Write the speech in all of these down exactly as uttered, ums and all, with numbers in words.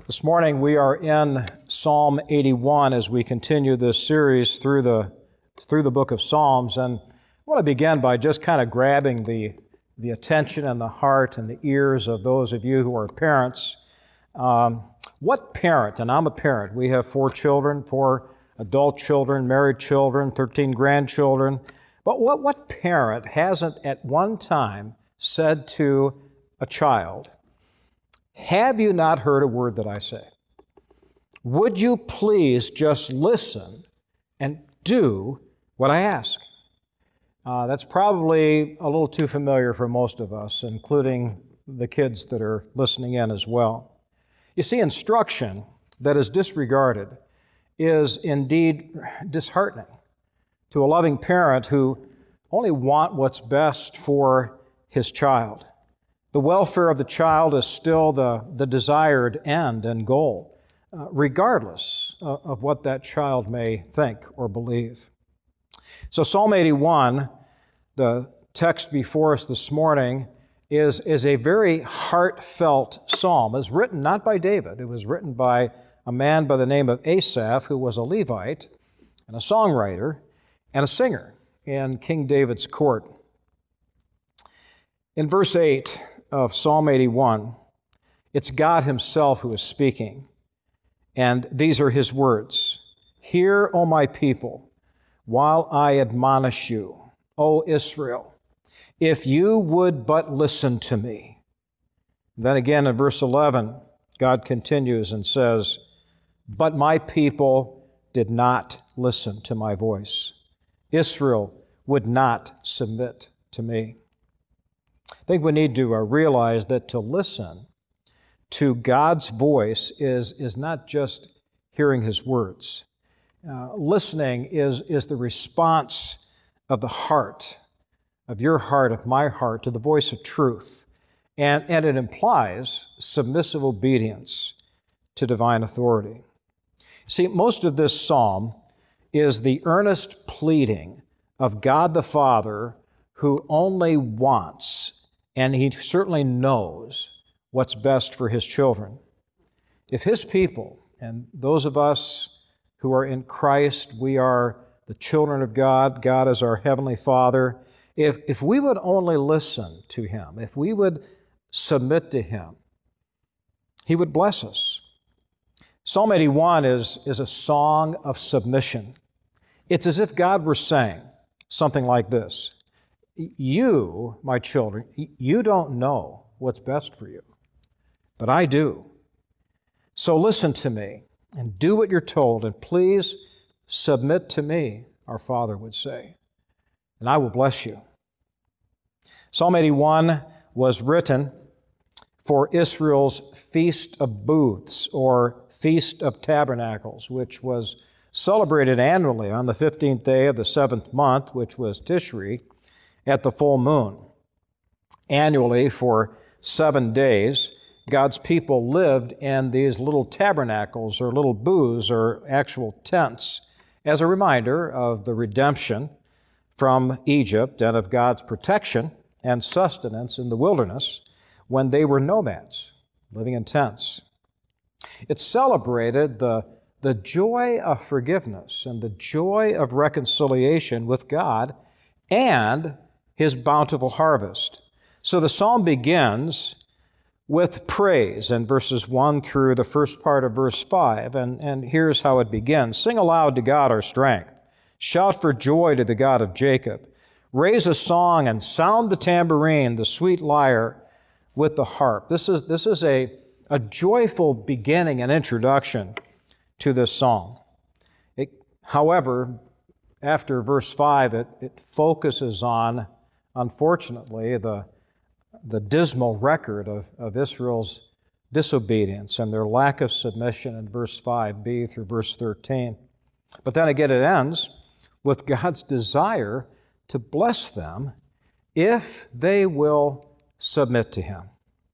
This morning we are in Psalm eighty-one as we continue this series through the through the book of Psalms, and I want to begin by just kind of grabbing the the attention and the heart and the ears of those of you who are parents. Um, what parent, and I'm a parent, we have four children, four adult children, married children, thirteen grandchildren, but what, what parent hasn't at one time said to a child, "Have you not heard a word that I say? Would you please just listen and do what I ask?" Uh, that's probably a little too familiar for most of us, including the kids that are listening in as well. You see, instruction that is disregarded is indeed disheartening to a loving parent who only wants what's best for his child. The welfare of the child is still the, the desired end and goal, uh, regardless of, of what that child may think or believe. So Psalm eighty-one, the text before us this morning, is, is a very heartfelt psalm. It was written not by David. It was written by a man by the name of Asaph, who was a Levite and a songwriter and a singer in King David's court. In verse eight of Psalm eighty-one, it's God himself who is speaking, and these are his words. "Hear, O my people, while I admonish you, O Israel, if you would but listen to me." Then again in verse eleven, God continues and says, "But my people did not listen to my voice. Israel would not submit to me." I think we need to uh, realize that to listen to God's voice is, is not just hearing his words. Uh, listening is, is the response of the heart, of your heart, of my heart, to the voice of truth. And, and it implies submissive obedience to divine authority. See, most of this psalm is the earnest pleading of God the Father, who only wants, and he certainly knows, what's best for his children. If his people, and those of us who are in Christ, we are the children of God, God is our Heavenly Father, if, if we would only listen to him, if we would submit to him, he would bless us. Psalm eighty-one is, is a song of submission. It's as if God were saying something like this: "You, my children, you don't know what's best for you, but I do. So listen to me and do what you're told, and please submit to me," our Father would say, "and I will bless you." Psalm eighty-one was written for Israel's Feast of Booths, or Feast of Tabernacles, which was celebrated annually on the fifteenth day of the seventh month, which was Tishri, at the full moon. Annually, for seven days, God's people lived in these little tabernacles or little booths or actual tents as a reminder of the redemption from Egypt and of God's protection and sustenance in the wilderness when they were nomads living in tents. It celebrated the, the joy of forgiveness and the joy of reconciliation with God and his bountiful harvest. So the psalm begins with praise in verses one through the first part of verse five, and, and here's how it begins. "Sing aloud to God our strength. Shout for joy to the God of Jacob. Raise a song and sound the tambourine, the sweet lyre with the harp." This is, this is a, a joyful beginning and introduction to this psalm. It, however, after verse five, it, it focuses on, unfortunately, the, the dismal record of, of Israel's disobedience and their lack of submission in verse five b through verse thirteen. But then again, it ends with God's desire to bless them if they will submit to him.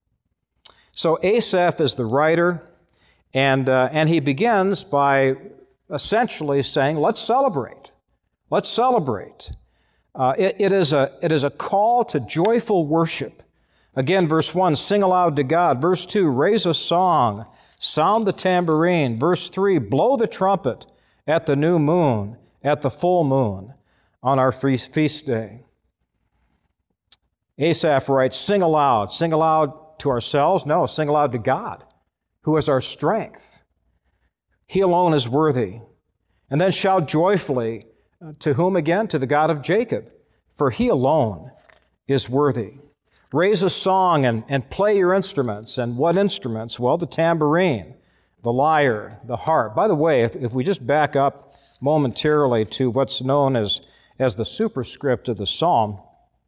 So Asaph is the writer, and, uh, and he begins by essentially saying, let's celebrate. Let's celebrate. Uh, it, it, is a, it is a call to joyful worship. Again, verse one, sing aloud to God. Verse two, raise a song Sound the tambourine. Verse three, blow the trumpet at the new moon, at the full moon, on our feast day. Asaph writes, sing aloud. Sing aloud to ourselves? No, sing aloud to God, who is our strength. He alone is worthy. And then shout joyfully to whom again? To the God of Jacob, for he alone is worthy. Raise a song and, and play your instruments. And what instruments? Well, the tambourine, the lyre, the harp. By the way, if, if we just back up momentarily to what's known as, as the superscript of the psalm,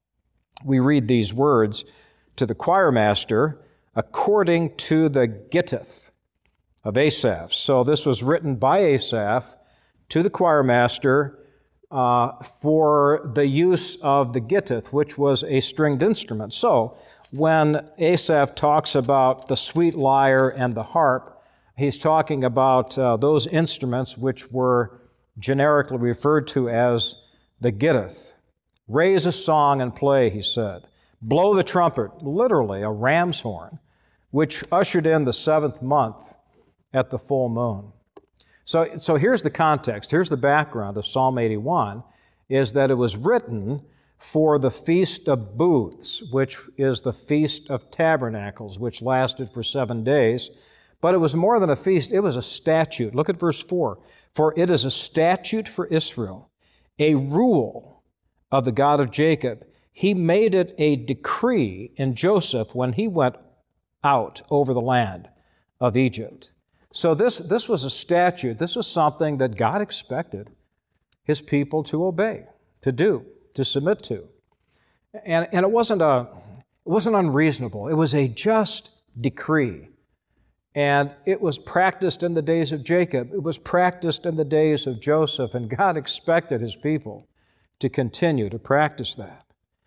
we read these words to the choir master, according to the Gittith of Asaph. So this was written by Asaph to the choir master uh, for the use of the Gittith, which was a stringed instrument. So when Asaph talks about the sweet lyre and the harp, he's talking about uh, those instruments which were generically referred to as the Gittith. Raise a song and play, he said. Blow the trumpet, literally a ram's horn, which ushered in the seventh month at the full moon. So, so here's the context, here's the background of Psalm eighty-one, is that it was written for the Feast of Booths, which is the Feast of Tabernacles, which lasted for seven days. But it was more than a feast, it was a statute. Look at verse four. For it is a statute for Israel, a rule of the God of Jacob. He made it a decree in Joseph when he went out over the land of Egypt. So this, this was a statute. This was something that God expected his people to obey, to do, to submit to. And, and it wasn't a, it wasn't unreasonable. It was a just decree. And it was practiced in the days of Jacob. It was practiced in the days of Joseph. And God expected his people to continue to practice that.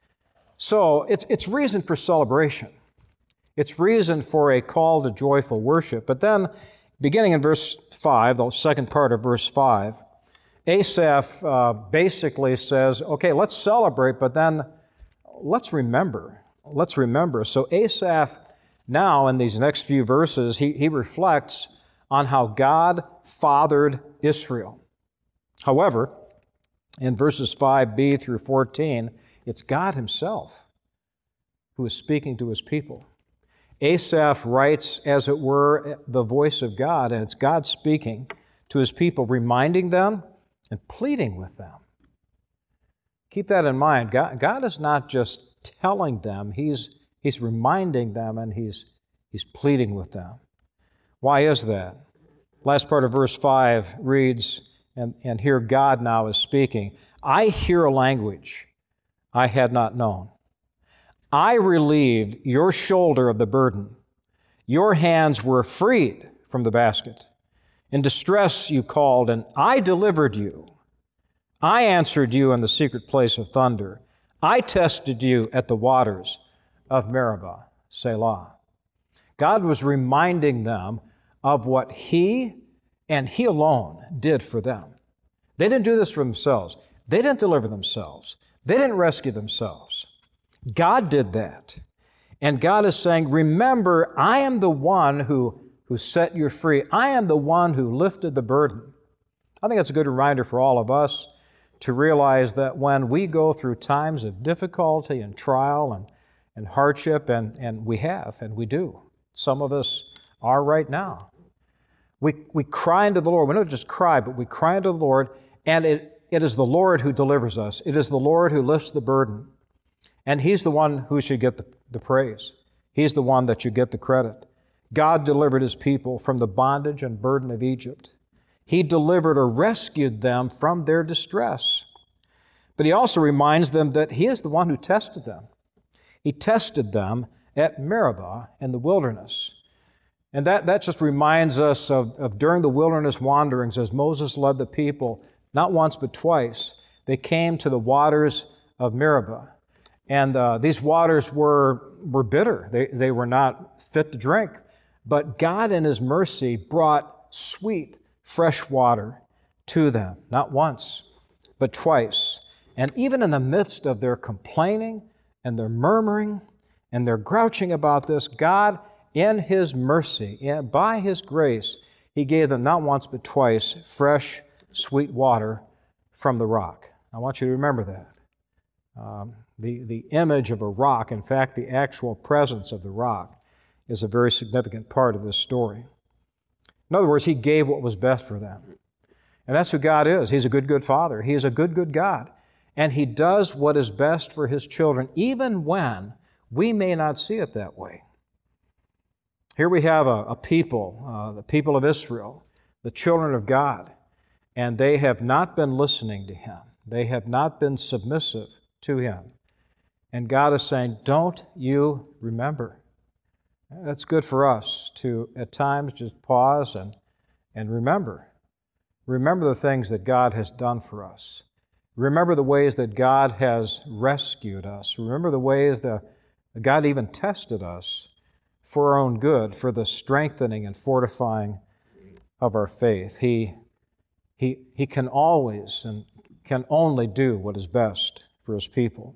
So it's, it's reason for celebration. It's reason for a call to joyful worship. But then, beginning in verse five, the second part of verse five, Asaph uh, basically says, okay, let's celebrate, but then let's remember. Let's remember. So Asaph, now in these next few verses, he, he reflects on how God fathered Israel. However, in verses five b through fourteen, it's God himself who is speaking to his people. Asaph writes, as it were, the voice of God, and it's God speaking to his people, reminding them and pleading with them. Keep that in mind. God, God is not just telling them, he's, he's reminding them and he's, he's pleading with them. Why is that? Last part of verse five reads, and, and here God now is speaking, I hear a language I had not known. I relieved your shoulder of the burden. Your hands were freed from the basket. In distress you called, and I delivered you. I answered you in the secret place of thunder. I tested you at the waters of Meribah, Selah. God was reminding them of what he and he alone did for them. They didn't do this for themselves. They didn't deliver themselves. They didn't rescue themselves. God did that. And God is saying, remember, I am the one who, who set you free. I am the one who lifted the burden. I think that's a good reminder for all of us to realize that when we go through times of difficulty and trial and, and hardship, and, and we have, and we do. Some of us are right now. We, we cry unto the Lord. We don't just cry, but we cry unto the Lord, and it, it is the Lord who delivers us. It is the Lord who lifts the burden. And he's the one who should get the, the praise. He's the one that should get the credit. God delivered his people from the bondage and burden of Egypt. He delivered or rescued them from their distress. But he also reminds them that he is the one who tested them. He tested them at Meribah in the wilderness. And that, that just reminds us of, of during the wilderness wanderings, as Moses led the people, not once but twice, they came to the waters of Meribah. And uh, these waters were, were bitter. They, they were not fit to drink. But God in his mercy brought sweet, fresh water to them, not once, but twice. And even in the midst of their complaining and their murmuring and their grouching about this, God in His mercy, in, by His grace, He gave them not once but twice fresh, sweet water from the rock. I want you to remember that. Um, the, the image of a rock, in fact, the actual presence of the rock, is a very significant part of this story. In other words, He gave what was best for them. And that's who God is. He's a good, good Father. He is a good, good God. And He does what is best for His children, even when we may not see it that way. Here we have a, a people, uh, the people of Israel, the children of God, and they have not been listening to Him. They have not been submissive to Him. And God is saying, don't you remember? That's good for us to, at times, just pause and, and remember. Remember the things that God has done for us. Remember the ways that God has rescued us. Remember the ways that God even tested us for our own good, for the strengthening and fortifying of our faith. He, he, he can always and can only do what is best for His people.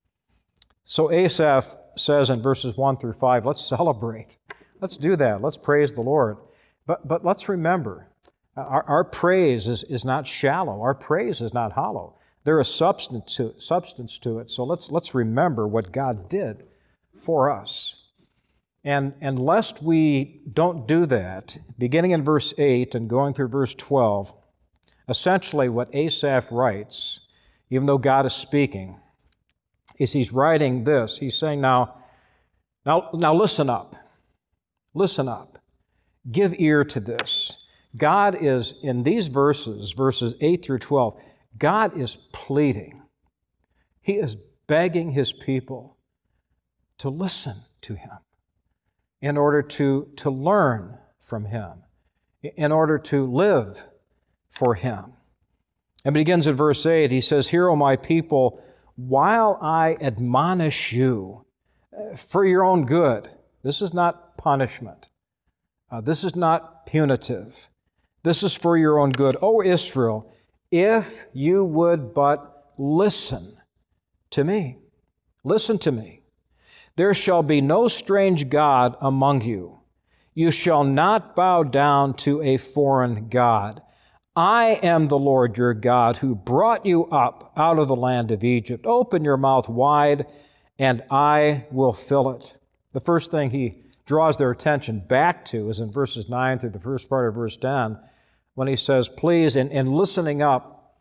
So Asaph says in verses one through five, let's celebrate. Let's do that. Let's praise the Lord. But, but let's remember, our, our praise is, is not shallow. Our praise is not hollow. There is substance to, substance to it. So let's, let's remember what God did for us. And, and lest we don't do that, beginning in verse eight and going through verse twelve, essentially what Asaph writes, even though God is speaking, is he's writing this. He's saying, now, now, now listen up. Listen up. Give ear to this. God is, in these verses, verses eight through twelve, God is pleading. He is begging His people to listen to Him in order to, to learn from Him, in order to live for Him. And begins in verse eight. He says, "Hear, O my people, while I admonish you for your own good." This is not punishment. Uh, this is not punitive. This is for your own good. "O Israel, if you would but listen to me." Listen to me. "There shall be no strange god among you. You shall not bow down to a foreign god. I am the Lord your God who brought you up out of the land of Egypt. Open your mouth wide, and I will fill it." The first thing he draws their attention back to is in verses nine through the first part of verse ten, when he says, please, in, in listening up,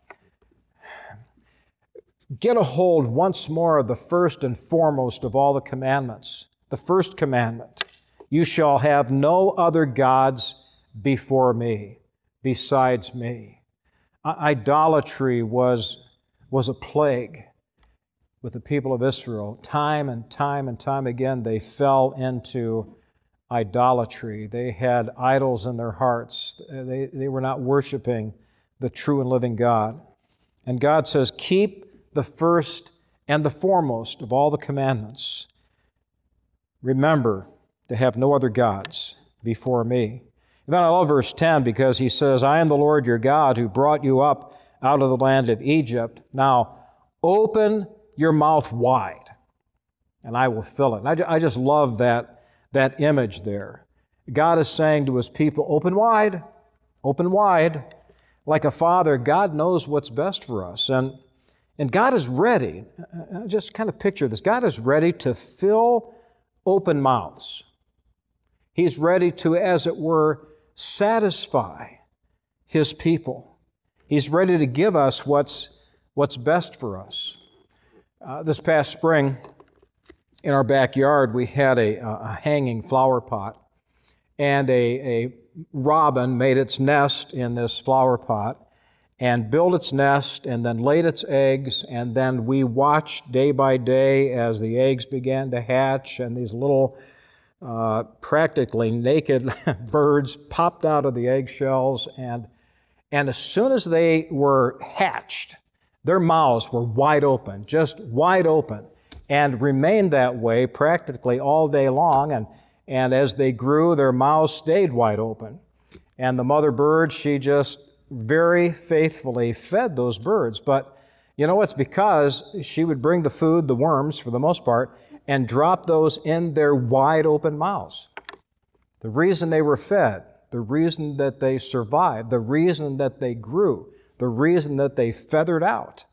get a hold once more of the first and foremost of all the commandments. The first commandment, "You shall have no other gods before me, besides me." Idolatry was, was a plague with the people of Israel. Time and time and time again, they fell into idolatry. They had idols in their hearts. They, they were not worshiping the true and living God. And God says, keep the first and the foremost of all the commandments. Remember to have no other gods before me. And then I love verse ten because he says, "I am the Lord your God who brought you up out of the land of Egypt. Now open your mouth wide, and I will fill it." And I, I just love that, that image there. God is saying to His people, open wide, open wide. Like a father, God knows what's best for us. And, and God is ready. Just kind of picture this. God is ready to fill open mouths. He's ready to, as it were, satisfy His people. He's ready to give us what's, what's best for us. Uh, this past spring, in our backyard, we had a, a hanging flower pot, and a, a robin made its nest in this flower pot and built its nest and then laid its eggs, and then we watched day by day as the eggs began to hatch, and these little uh, practically naked birds popped out of the eggshells, and, and as soon as they were hatched, their mouths were wide open, just wide open, and remained that way practically all day long, and, and as they grew, their mouths stayed wide open. And the mother bird, she just very faithfully fed those birds. But you know, it's because she would bring the food, the worms for the most part, and drop those in their wide open mouths. the reason they were fed, the reason that they survived, the reason that they grew, the reason that they feathered out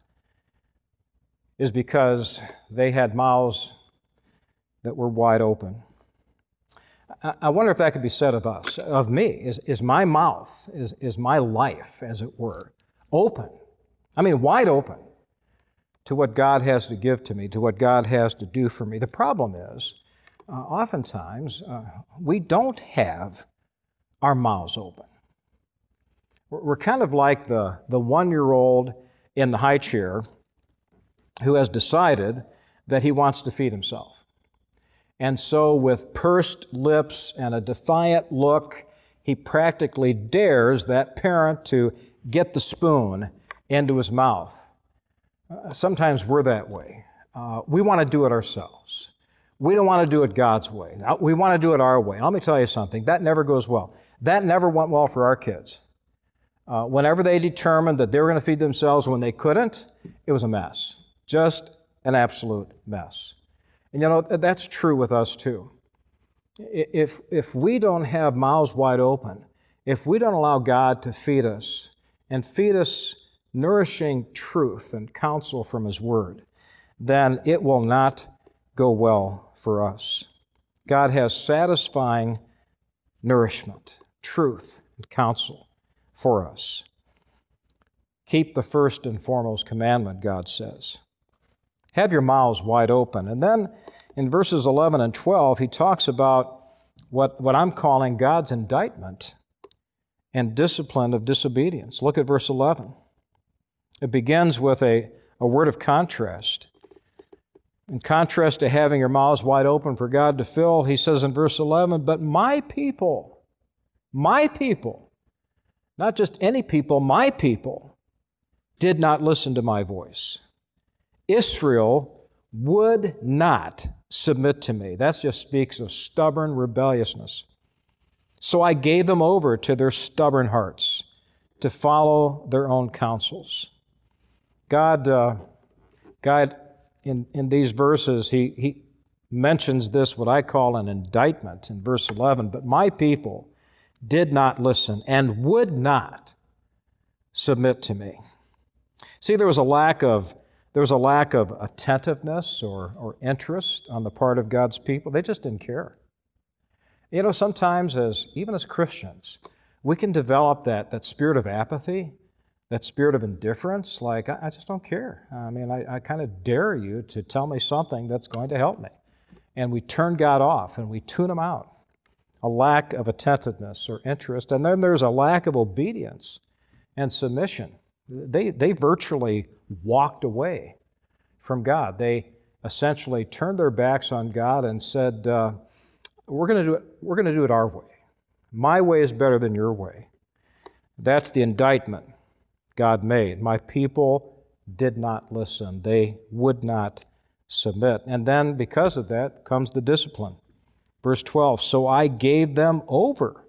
is because they had mouths that were wide open. I wonder if that could be said of us, of me. Is, is my mouth, is, is my life, as it were, open? I mean, wide open to what God has to give to me, to what God has to do for me. The problem is, uh, oftentimes, uh, we don't have our mouths open. We're, we're kind of like the, the one-year-old in the high chair who has decided that he wants to feed himself. And so with pursed lips and a defiant look, he practically dares that parent to get the spoon into his mouth. Uh, sometimes we're that way. Uh, we want to do it ourselves. We don't want to do it God's way. We want to do it our way. Let me tell you something. That never goes well. That never went well for our kids. Uh, whenever they determined that they were going to feed themselves when they couldn't, it was a mess. Just an absolute mess. And you know, that's true with us too. If, if we don't have mouths wide open, if we don't allow God to feed us and feed us nourishing truth and counsel from His Word, then it will not go well for us. God has satisfying nourishment, truth, and counsel for us. Keep the first and foremost commandment, God says. Have your mouths wide open. And then in verses eleven and twelve, he talks about what, what I'm calling God's indictment and discipline of disobedience. Look at verse eleven. It begins with a, a word of contrast. In contrast to having your mouths wide open for God to fill, he says in verse eleven, but my people, my people, not just any people, my people, did not listen to my voice. Israel would not submit to me. That just speaks of stubborn rebelliousness. So I gave them over to their stubborn hearts to follow their own counsels. God, uh, God in, in these verses, he, he mentions this, what I call an indictment in verse eleven, but my people did not listen and would not submit to me. See, there was a lack of There was a lack of attentiveness or, or interest on the part of God's people. They just didn't care. You know, sometimes, as even as Christians, we can develop that, that spirit of apathy, that spirit of indifference, like, I, I just don't care. I mean, I, I kind of dare you to tell me something that's going to help me. And we turn God off and we tune Him out. A lack of attentiveness or interest. And then there's a lack of obedience and submission. They, they virtually walked away from God. They essentially turned their backs on God and said, uh, we're going to do it, we're going to do it our way. My way is better than your way. That's the indictment God made. My people did not listen. They would not submit. And then because of that comes the discipline. Verse twelve, so I gave them over.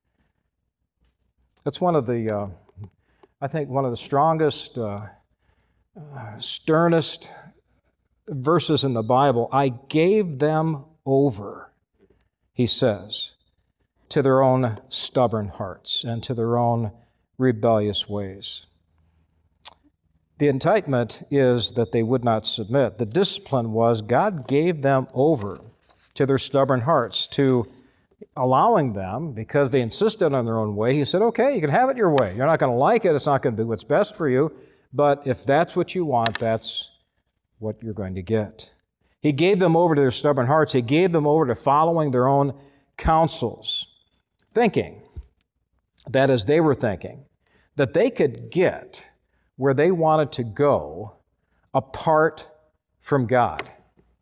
That's one of the, uh, I think, one of the strongest, uh, uh, sternest verses in the Bible. I gave them over, he says, to their own stubborn hearts and to their own rebellious ways. The indictment is that they would not submit. The discipline was God gave them over to their stubborn hearts, to allowing them, because they insisted on their own way. He said, okay, you can have it your way. You're not going to like it. It's not going to be what's best for you. But if that's what you want, that's what you're going to get. He gave them over to their stubborn hearts. He gave them over to following their own counsels, thinking that as they were thinking, that they could get where they wanted to go apart from God.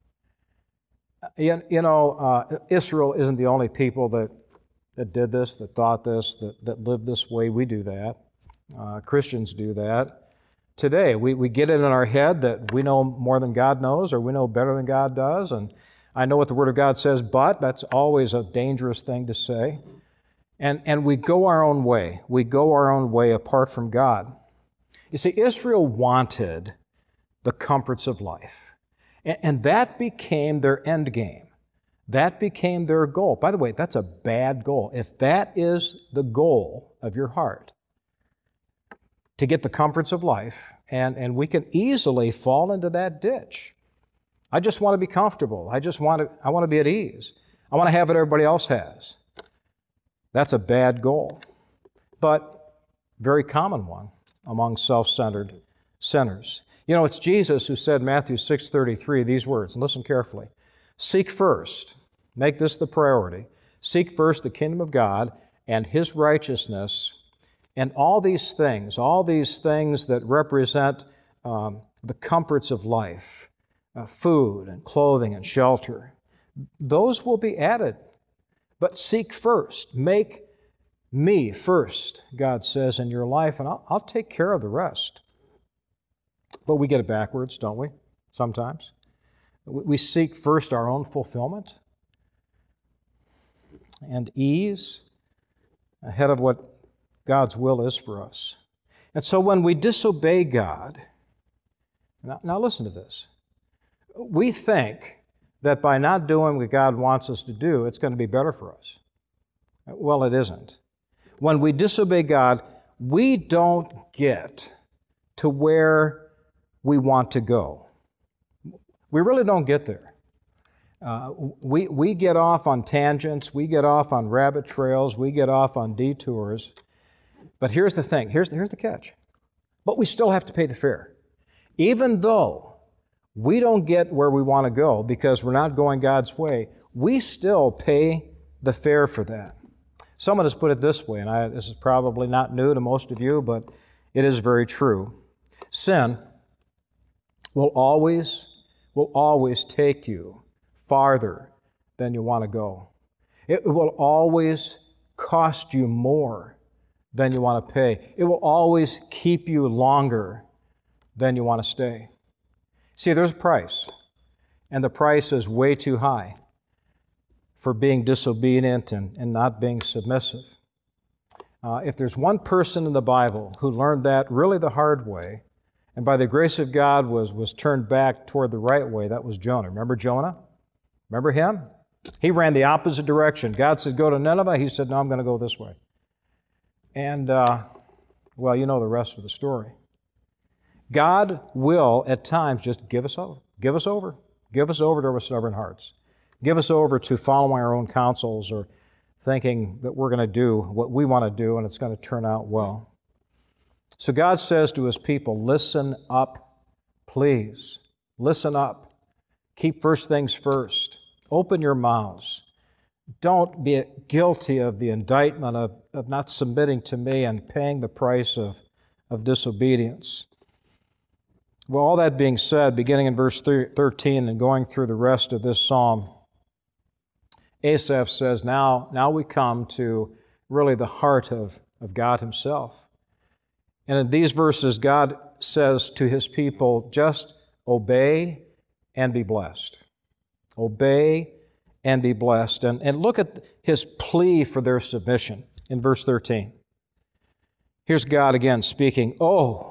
You, you know, uh, Israel isn't the only people that, that did this, that thought this, that, that lived this way. We do that. Uh, Christians do that. Today, we, we get it in our head that we know more than God knows, or we know better than God does, and I know what the Word of God says, but that's always a dangerous thing to say. And, and we go our own way. We go our own way apart from God. You see, Israel wanted the comforts of life. And that became their end game. That became their goal. By the way, that's a bad goal. If that is the goal of your heart, to get the comforts of life, and, and we can easily fall into that ditch. I just want to be comfortable. I just want to, I want to be at ease. I want to have what everybody else has. That's a bad goal, but very common one among self-centered sinners. You know, it's Jesus who said in Matthew six thirty-three these words, and listen carefully. Seek first, make this the priority, seek first the kingdom of God and His righteousness, and all these things, all these things that represent um, the comforts of life, uh, food and clothing and shelter, those will be added. But seek first, make me first, God says, in your life, and I'll, I'll take care of the rest. But we get it backwards, don't we, sometimes? We seek first our own fulfillment and ease ahead of what God's will is for us. And so when we disobey God, now, now listen to this, we think that by not doing what God wants us to do, it's going to be better for us. Well, it isn't. When we disobey God, we don't get to where we want to go. We really don't get there. Uh, we, we get off on tangents, we get off on rabbit trails, we get off on detours. But here's the thing, here's, here's the catch. But we still have to pay the fare. Even though we don't get where we want to go because we're not going God's way, we still pay the fare for that. Someone has put it this way, and I, this is probably not new to most of you, but it is very true. Sin will always, will always take you farther than you want to go. It will always cost you more than you want to pay. It will always keep you longer than you want to stay. See, there's a price, and the price is way too high for being disobedient and, and not being submissive. Uh, if there's one person in the Bible who learned that really the hard way, and by the grace of God was, was turned back toward the right way, that was Jonah. Remember Jonah? Remember him? He ran the opposite direction. God said, go to Nineveh. He said, no, I'm going to go this way. And, uh, well, you know the rest of the story. God will, at times, just give us over. Give us over. Give us over to our stubborn hearts. Give us over to following our own counsels or thinking that we're going to do what we want to do and it's going to turn out well. So God says to His people, listen up, please. Listen up. Keep first things first. Open your mouths. Don't be guilty of the indictment of, of not submitting to me and paying the price of, of disobedience. Well, all that being said, beginning in verse thirteen and going through the rest of this psalm, Asaph says, now, now we come to really the heart of, of God Himself. And in these verses, God says to His people, just obey and be blessed. Obey and be blessed. And, and look at His plea for their submission in verse thirteen. Here's God again speaking, Oh,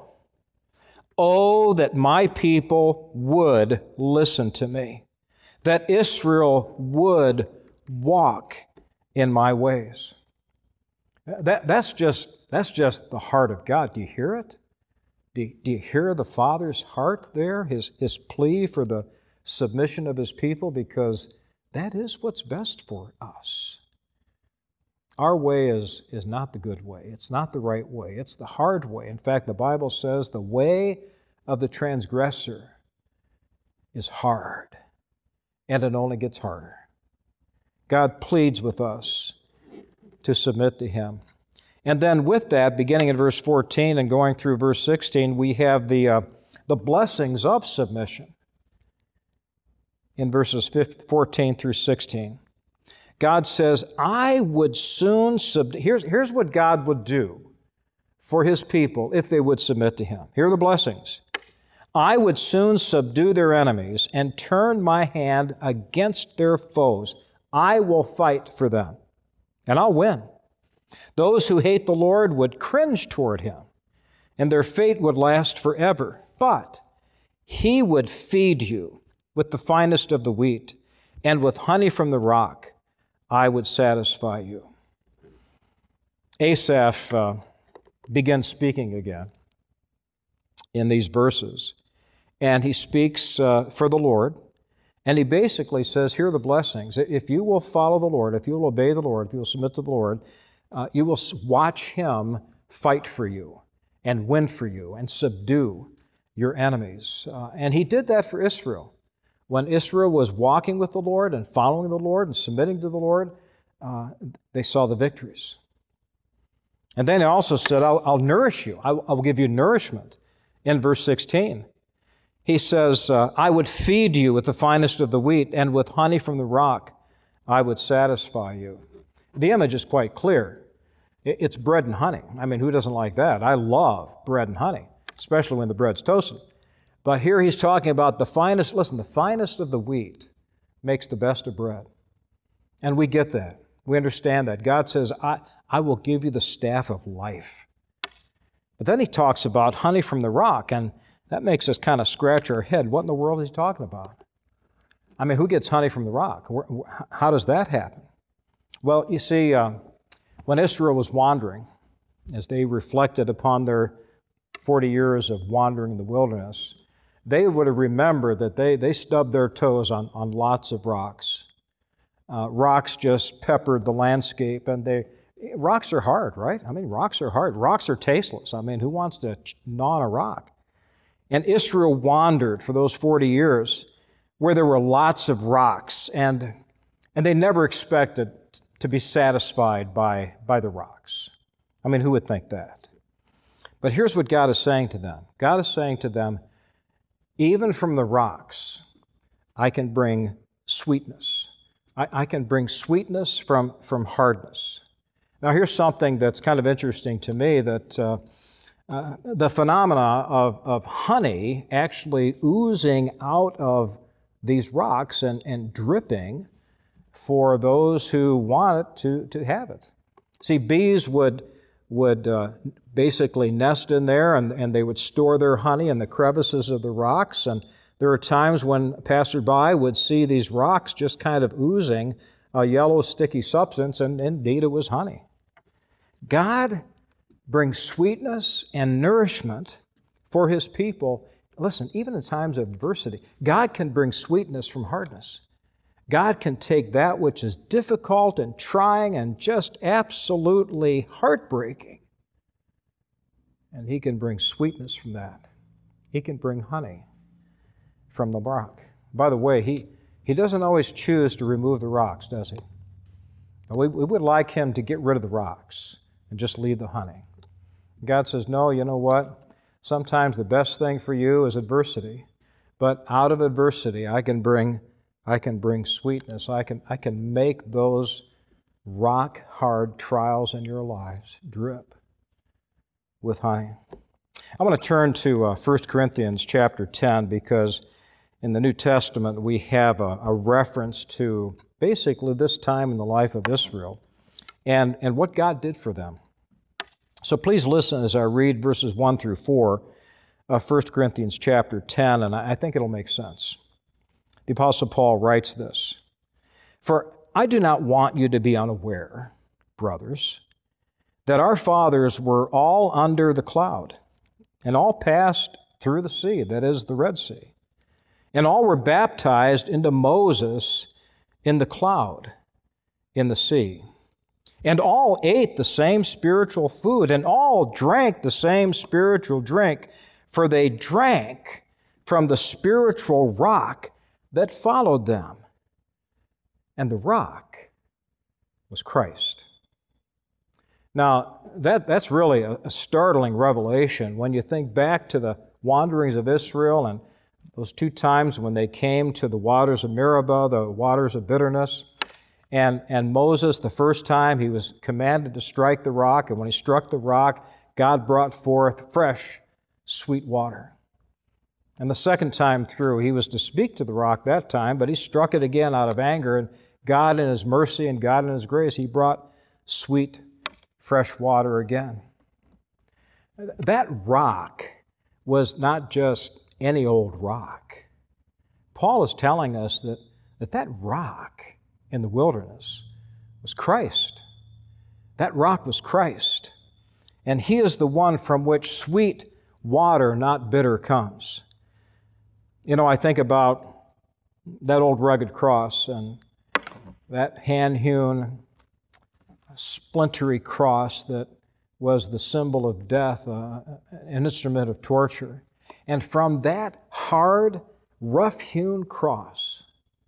oh, that my people would listen to me, that Israel would walk in my ways. That, that's just, that's just the heart of God. Do you hear it? Do you, do you hear the Father's heart there, his, his plea for the submission of His people? Because that is what's best for us. Our way is, is not the good way. It's not the right way. It's the hard way. In fact, the Bible says the way of the transgressor is hard, and it only gets harder. God pleads with us to submit to Him. And then with that, beginning in verse fourteen and going through verse sixteen, we have the, uh, the blessings of submission in verses fourteen through sixteen. God says, I would soon subdue. Here's, here's what God would do for His people if they would submit to Him. Here are the blessings. I would soon subdue their enemies and turn my hand against their foes. I will fight for them, and I'll win. Those who hate the Lord would cringe toward Him, and their fate would last forever. But He would feed you with the finest of the wheat and with honey from the rock I would satisfy you. Asaph uh, begins speaking again in these verses, and he speaks uh, for the Lord, and he basically says, here are the blessings. If you will follow the Lord, if you will obey the Lord, if you will submit to the Lord, uh, you will watch Him fight for you and win for you and subdue your enemies. Uh, and He did that for Israel. When Israel was walking with the Lord and following the Lord and submitting to the Lord, uh, they saw the victories. And then He also said, I'll, I'll nourish you. I, I will give you nourishment. In verse sixteen, He says, uh, I would feed you with the finest of the wheat, and with honey from the rock I would satisfy you. The image is quite clear. It's bread and honey. I mean, who doesn't like that? I love bread and honey, especially when the bread's toasted. But here He's talking about the finest, listen, the finest of the wheat makes the best of bread. And we get that. We understand that. God says, I, I will give you the staff of life. But then He talks about honey from the rock, and that makes us kind of scratch our head. What in the world is He talking about? I mean, who gets honey from the rock? How does that happen? Well, you see, uh, when Israel was wandering, as they reflected upon their forty years of wandering in the wilderness, they would have remembered that they, they stubbed their toes on, on lots of rocks. Uh, rocks just peppered the landscape, and they rocks are hard, right? I mean, rocks are hard. Rocks are tasteless. I mean, who wants to gnaw on a rock? And Israel wandered for those forty years where there were lots of rocks, and, and they never expected to be satisfied by, by the rocks. I mean, who would think that? But here's what God is saying to them. God is saying to them, even from the rocks, I can bring sweetness. I, I can bring sweetness from, from hardness. Now, here's something that's kind of interesting to me, that uh, uh, the phenomena of, of honey actually oozing out of these rocks and, and dripping for those who want it to, to have it. See, bees would, would uh, basically nest in there, and, and they would store their honey in the crevices of the rocks, and there are times when a passerby would see these rocks just kind of oozing a yellow sticky substance, and indeed it was honey. God brings sweetness and nourishment for His people. Listen, even in times of adversity, God can bring sweetness from hardness. God can take that which is difficult and trying and just absolutely heartbreaking, and He can bring sweetness from that. He can bring honey from the rock. By the way, He, he doesn't always choose to remove the rocks, does He? We, we would like Him to get rid of the rocks and just leave the honey. God says, no, you know what? Sometimes the best thing for you is adversity, but out of adversity I can bring, I can bring sweetness. I can, I can make those rock-hard trials in your lives drip with honey. I want to turn to uh, First Corinthians chapter ten, because in the New Testament we have a, a reference to basically this time in the life of Israel and, and what God did for them. So please listen as I read verses one through four of First Corinthians chapter ten, and I think it'll make sense. The Apostle Paul writes this, "For I do not want you to be unaware, brothers, that our fathers were all under the cloud, and all passed through the sea, that is, the Red Sea, and all were baptized into Moses in the cloud, in the sea. And all ate the same spiritual food, and all drank the same spiritual drink, for they drank from the spiritual rock that followed them. And the rock was Christ." Now, that, that's really a, a startling revelation when you think back to the wanderings of Israel and those two times when they came to the waters of Meribah, the waters of bitterness. And, and Moses, the first time, he was commanded to strike the rock, and when he struck the rock, God brought forth fresh, sweet water. And the second time through, he was to speak to the rock that time, but he struck it again out of anger, and God in His mercy and God in His grace, He brought sweet, fresh water again. That rock was not just any old rock. Paul is telling us that that that rock in the wilderness was Christ. That rock was Christ. And He is the one from which sweet water, not bitter, comes. You know, I think about that old rugged cross and that hand-hewn, splintery cross that was the symbol of death, uh, an instrument of torture. And from that hard, rough-hewn cross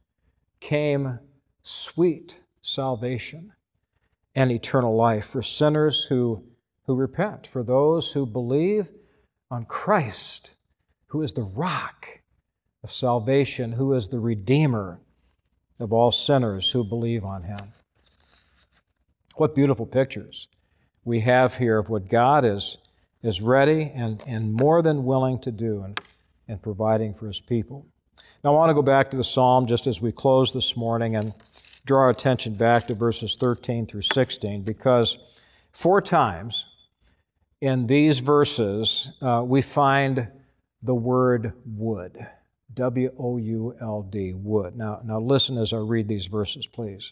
came sweet salvation and eternal life for sinners who, who repent, for those who believe on Christ, who is the rock of salvation, who is the Redeemer of all sinners who believe on Him. What beautiful pictures we have here of what God is, is ready and, and more than willing to do in, in providing for His people. Now I want to go back to the psalm just as we close this morning and draw our attention back to verses thirteen through sixteen, because four times in these verses uh, we find the word would. W O U L D, would. Now, now listen as I read these verses, please.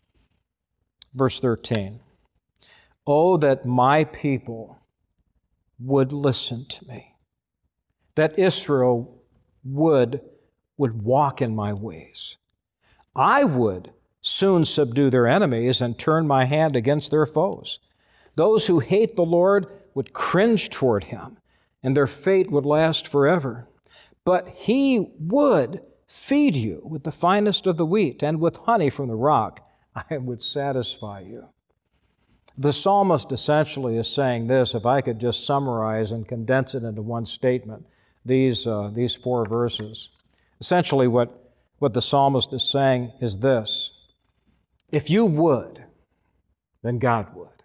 Verse thirteen. Oh, that my people would listen to me, that Israel would, would walk in my ways. I would soon subdue their enemies and turn my hand against their foes. Those who hate the Lord would cringe toward Him, and their fate would last forever. But He would feed you with the finest of the wheat, and with honey from the rock I would satisfy you. The psalmist essentially is saying this, if I could just summarize and condense it into one statement, these, uh, these four verses. Essentially what, what the psalmist is saying is this: if you would, then God would.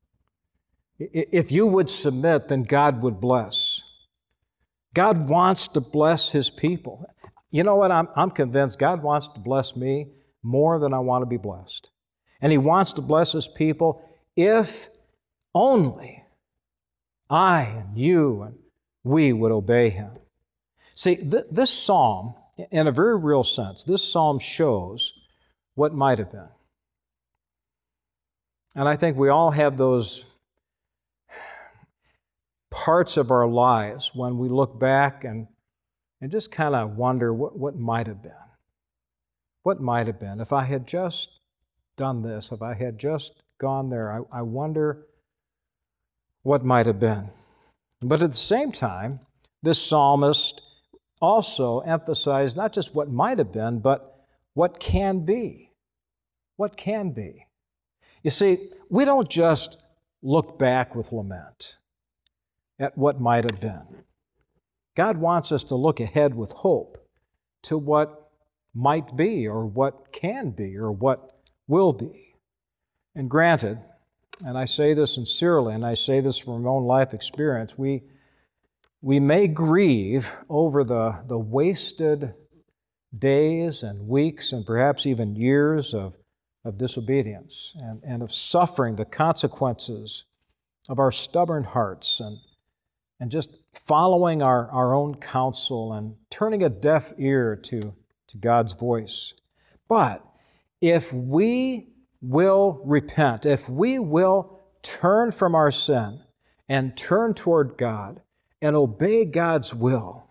If you would submit, then God would bless. God wants to bless His people. You know what? I'm, I'm convinced God wants to bless me more than I want to be blessed. And He wants to bless His people if only I and you and we would obey Him. See, th- this psalm, in a very real sense, this psalm shows what might have been. And I think we all have those parts of our lives when we look back and, and just kind of wonder what, what might have been. What might have been if I had just done this, if I had just gone there. I, I wonder what might have been. But at the same time, this psalmist also emphasized not just what might have been, but what can be. What can be. You see, we don't just look back with lament at what might have been. God wants us to look ahead with hope to what might be, or what can be, or what will be. And granted, and I say this sincerely, and I say this from my own life experience, we, we may grieve over the, the wasted days and weeks and perhaps even years of, of disobedience and, and of suffering the consequences of our stubborn hearts and, and just following our, our own counsel and turning a deaf ear to, to God's voice. But if we will repent, if we will turn from our sin and turn toward God and obey God's will,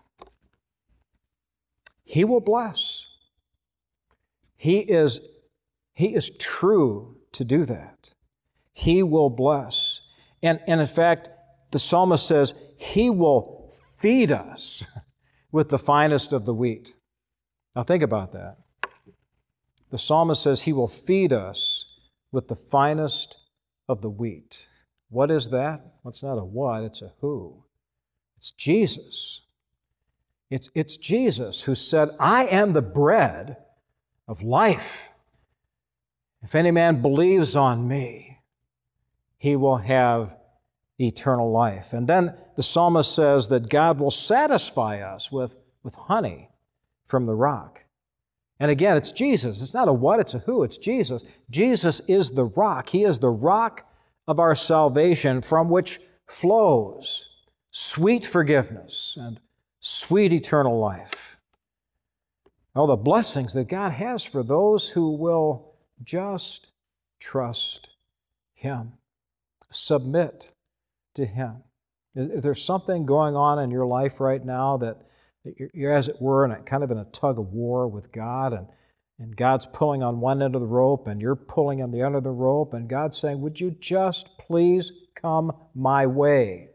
He will bless. He is, he is true to do that. He will bless. And, and in fact, the psalmist says, He will feed us with the finest of the wheat. Now think about that. The psalmist says He will feed us with the finest of the wheat. What is that? Well, it's not a what, it's a who. It's Jesus. It's, it's Jesus who said, I am the bread of life. If any man believes on me, he will have eternal life. And then the psalmist says that God will satisfy us with, with honey from the rock. And again, it's Jesus. It's not a what, it's a who. It's Jesus. Jesus is the rock. He is the rock of our salvation from which flows sweet forgiveness and sweet eternal life. all the blessings that God has for those who will just trust Him, submit to Him. Is, is there something going on in your life right now that, that you're, you're, as it were, in a, kind of in a tug of war with God, and, and God's pulling on one end of the rope, and you're pulling on the other of the rope, and God's saying, would you just please come my way?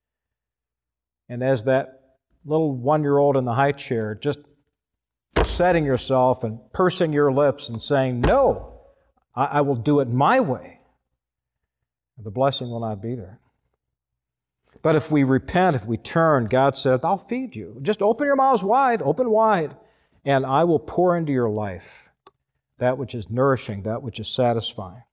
And as that little one-year-old in the high chair, just setting yourself and pursing your lips and saying, no, I, I will do it my way, the blessing will not be there. But if we repent, if we turn, God says, I'll feed you. Just open your mouths wide, open wide, and I will pour into your life that which is nourishing, that which is satisfying.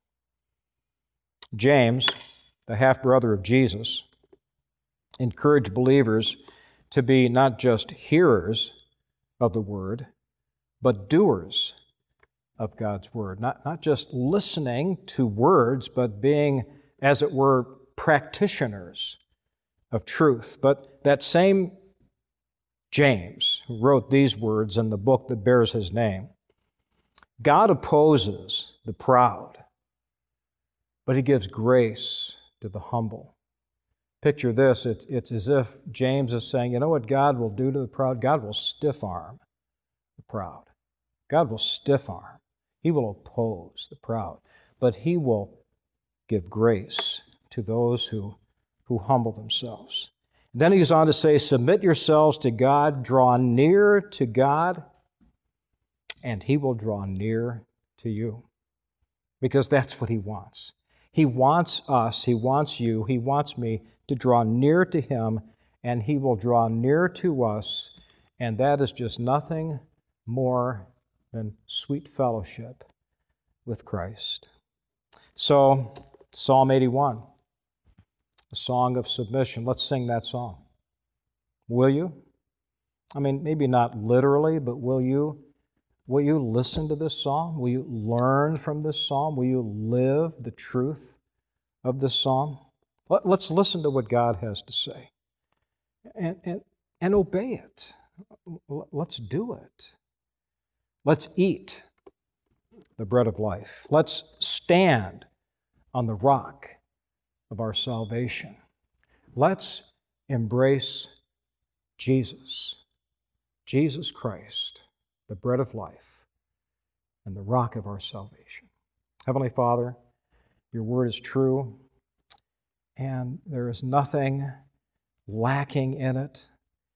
James, the half-brother of Jesus, encouraged believers to be not just hearers of the Word, but doers of God's Word. Not, not just listening to words, but being, as it were, practitioners of truth. But that same James, who wrote these words in the book that bears his name, God opposes the proud, but He gives grace to the humble. Picture this, it's, it's as if James is saying, you know what God will do to the proud? God will stiff-arm the proud. God will stiff-arm. He will oppose the proud, but He will give grace to those who, who humble themselves. Then he goes on to say, submit yourselves to God, draw near to God, and He will draw near to you. Because that's what He wants. He wants us, He wants you, He wants me to draw near to Him, and He will draw near to us, and that is just nothing more than sweet fellowship with Christ. So, Psalm eighty-one, a song of submission. Let's sing that song. Will you? I mean, maybe not literally, but will you? Will you listen to this psalm? Will you learn from this psalm? Will you live the truth of this psalm? Let's listen to what God has to say and, and, and obey it. Let's do it. Let's eat the bread of life. Let's stand on the rock of our salvation. Let's embrace Jesus, Jesus Christ, the bread of life and the rock of our salvation. Heavenly Father, Your Word is true, and there is nothing lacking in it.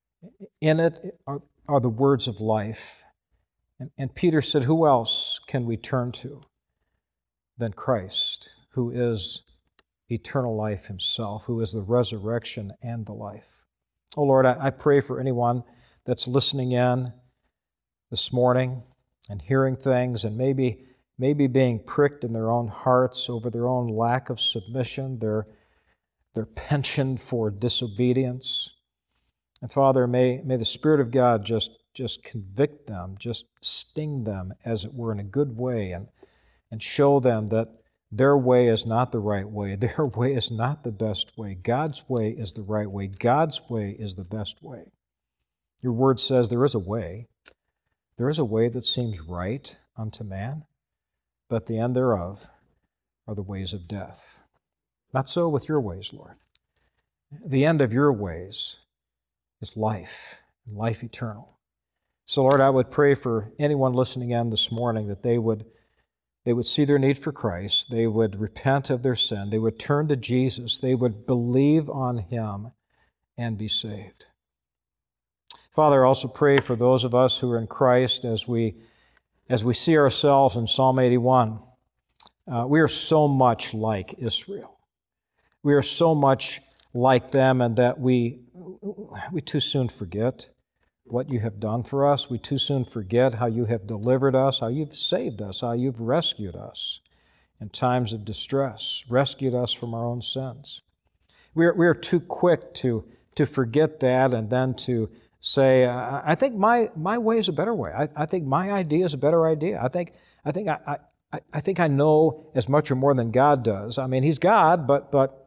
In it are, are the words of life. And, and Peter said, who else can we turn to than Christ, who is eternal life Himself, who is the resurrection and the life? Oh Lord, I, I pray for anyone that's listening in this morning and hearing things and maybe, maybe being pricked in their own hearts over their own lack of submission, their their penchant for disobedience. And Father, may, may the Spirit of God just, just convict them, just sting them, as it were, in a good way, and, and show them that their way is not the right way. Their way is not the best way. God's way is the right way. God's way is the best way. Your Word says there is a way. There is a way that seems right unto man, but the end thereof are the ways of death. Not so with Your ways, Lord. The end of Your ways is life, and life eternal. So, Lord, I would pray for anyone listening in this morning that they would, they would see their need for Christ, they would repent of their sin, they would turn to Jesus, they would believe on Him and be saved. Father, I also pray for those of us who are in Christ as we, as we see ourselves in Psalm eighty-one. Uh, we are so much like Israel. We are so much like them, and that we, we too soon forget what You have done for us. We too soon forget how You have delivered us, how You've saved us, how You've rescued us in times of distress, rescued us from our own sins. We are, we are too quick to, to forget that and then to say, I, I think my, my way is a better way. I, I think my idea is a better idea. I think, I, think I, I, I think I know as much or more than God does. I mean, He's God, but, but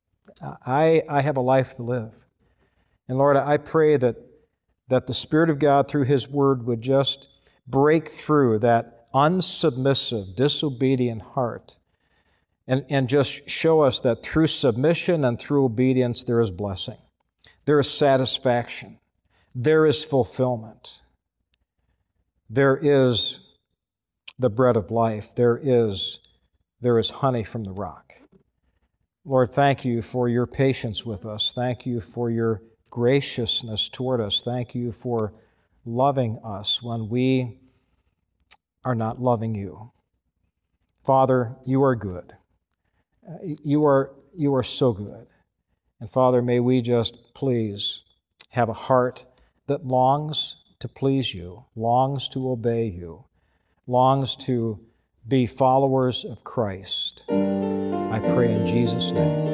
I, I have a life to live. And Lord, I pray that, that the Spirit of God through His Word would just break through that unsubmissive, disobedient heart and, and just show us that through submission and through obedience there is blessing, there is satisfaction, there is fulfillment, there is the bread of life, there is, there is honey from the rock. Lord, thank you for your patience with us. Thank you for your graciousness toward us. Thank you for loving us when we are not loving you. Father, you are good. You are, you are so good. And Father, may we just please have a heart that longs to please you, longs to obey you, longs to be followers of Christ. I pray in Jesus' name.